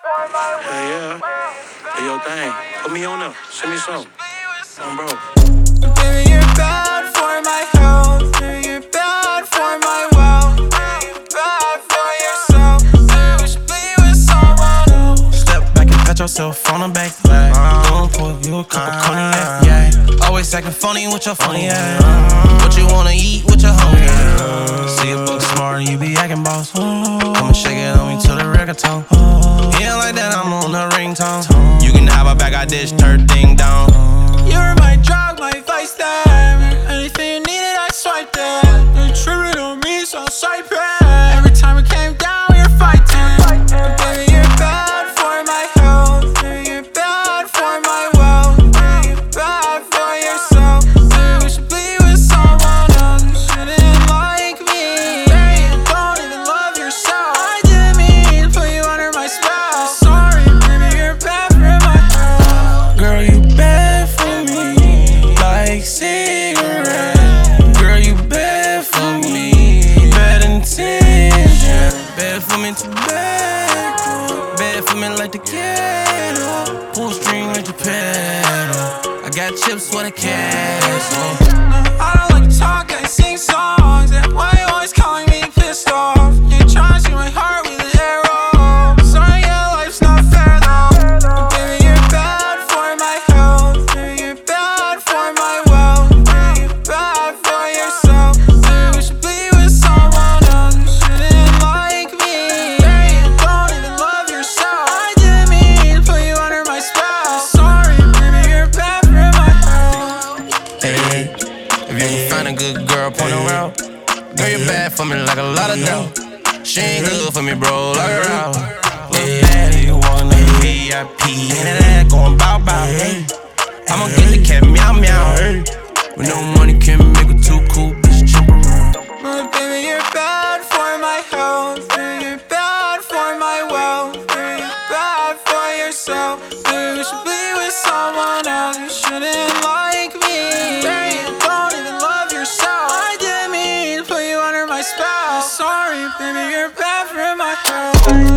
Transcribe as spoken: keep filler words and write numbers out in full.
Hell yeah. Do your thing. Put me on up. Send me some. Um, bro. Baby, you're bad for my health. Baby, you're bad for my wealth. Baby, you're bad for yourself. Baby, you should be with someone else. Step back and pat yourself on the back. Uh, Don't pour you a cup of cognac. Yeah. Always acting funny with your funny ass. What you wanna eat with your hungry ass. See a book smart, you be acting boss. Come and shake it on me to the reggaeton. Yeah, like that, I'm on the ringtone. You can have a bag, I dish, turn thing down. You're my drug, my vice there. Anything you needed, I swiped that. You tripping on me, so I swipe it. Every time it came down, we were fighting. Baby, you're bad for my health. Baby, you're bad for my wealth. Baby, you're bad for yourself. Baby, we should be with someone else. You shouldn't like me. Baby, you don't even love yourself. I didn't mean to put you under my spell. Sorry, baby, you're bad for my health. Girl, you bad for me, like cigarette. Girl, you bad for me, bad intention. Bad for me tobacco, bad for me like the kettle. Pull string like the pedal. I got chips for the cash. No, I don't like to talk, I sing songs. And why you always calling me pissed off? You trying to see my heart with an arrow. Sorry, yeah, life's not fair though. Baby, you're bad for my health. Baby, you're bad for my wealth. Baby, you're bad for yourself. Baby, we should be with someone else. You shouldn't like me. Baby, you don't even love yourself. I didn't mean to put you under my spell. Sorry, baby, you're bad for my health. Hey, if you can find a good girl, point her out. Girl, you bad for me like a lot of doubt. She ain't good for me, bro, lock her out. Little daddy, you want a V I P, and that going bow bow. I'ma get the cat meow meow. With no money can make a too cool bitch jump around. But baby, you're bad for my health. Baby, you're bad for my wealth. Baby, you're bad for yourself. Baby, we should be with someone else. You shouldn't like me. Baby, you don't even love yourself. I didn't mean to put you under my spell. Sorry, baby, you're bad for my health.